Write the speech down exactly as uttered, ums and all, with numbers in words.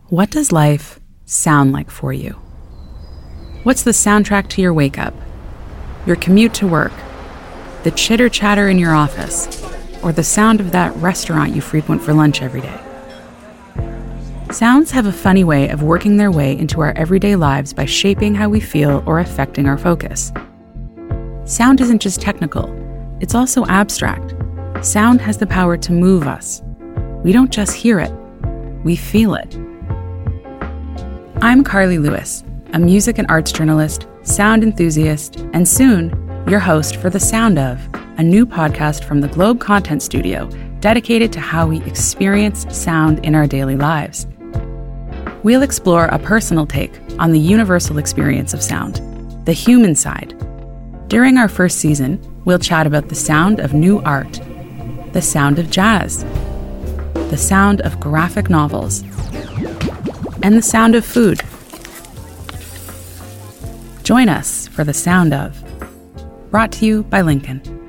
What does life sound like for you? What's the soundtrack to your wake-up, your commute to work, the chitter-chatter in your office, or the sound of that restaurant you frequent for lunch every day? Sounds have a funny way of working their way into our everyday lives by shaping how we feel or affecting our focus. Sound isn't just technical, it's also abstract. Sound has the power to move us. We don't just hear it, we feel it. I'm Carly Lewis, a music and arts journalist, sound enthusiast, and soon, your host for The Sound Of, a new podcast from the Globe Content Studio dedicated to how we experience sound in our daily lives. We'll explore a personal take on the universal experience of sound, the human side. During our first season, we'll chat about the sound of new art, the sound of jazz, the sound of graphic novels, and the sound of food. Join us for The Sound Of, brought to you by Lincoln.